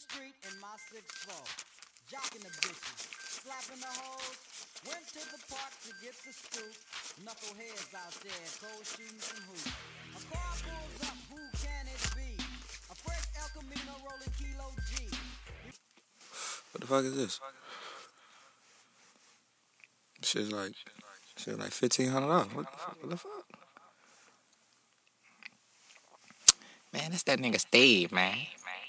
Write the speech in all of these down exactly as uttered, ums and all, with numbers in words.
street in my six four, jocking the bitches, slapping the hoes. Went to the park to get the scoop. Knuckleheads out there, cold shooting some hoops. A car pulls up, who can it be? A fresh El Camino rolling Kilo G. What the fuck is this? Shit's like, shit's like fifteen hundred dollars. What, what the fuck? Man, that's that nigga Steve, man.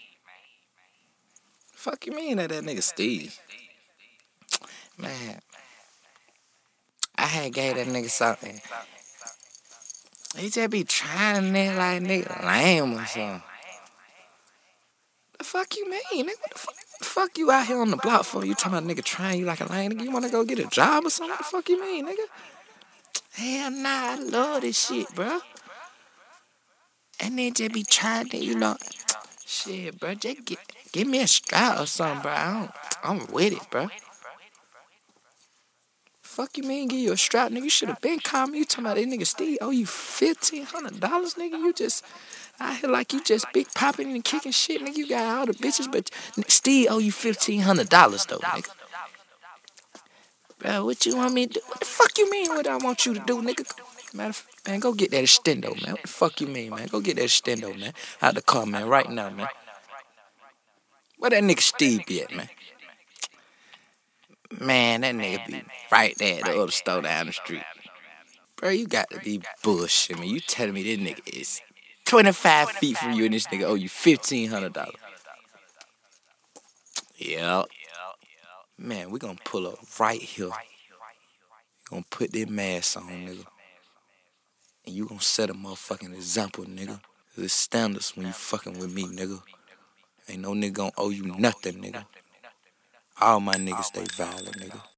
Fuck you mean that that nigga Steve? Man, I had gave that nigga something. He just be trying it like nigga lame or something. The fuck you mean, nigga? What the fuck? The fuck you out here on the block for? You talking about nigga trying you like a lame nigga? You wanna go get a job or something? What the fuck you mean, nigga? Hell nah, I love this shit, bro. And then just be trying to, you know, shit, bro. Just get, give me a strap or something, bro. I don't, I'm with it, bro. Fuck you mean give you a strap, nigga? You should have been calling me. You talking about that nigga Steve? Oh, you fifteen hundred dollars, nigga? You just out here like you just big popping and kicking shit, nigga. You got all the bitches, but Steve owe you fifteen hundred dollars though, nigga. Bro, what you want me to do? What the fuck you mean? What I want you to do, nigga? Matter of fact, man, go get that extendo, man. What the fuck you mean, man? Go get that extendo, man. Out the car, man, right now, man. Where that nigga Steve be at, man? Man, that nigga be right there at the other store down the street. Bro, you got to be bullshitting me. You telling me this nigga is twenty-five feet from you and this nigga owe you fifteen hundred dollars. Yep. Man, we gonna pull up right here. Gonna put that mask on, nigga. And you gonna set a motherfucking example, nigga. It's standards when you fucking with me, nigga. Ain't no nigga gonna owe you nothing, nigga. All my niggas stay violent, nigga.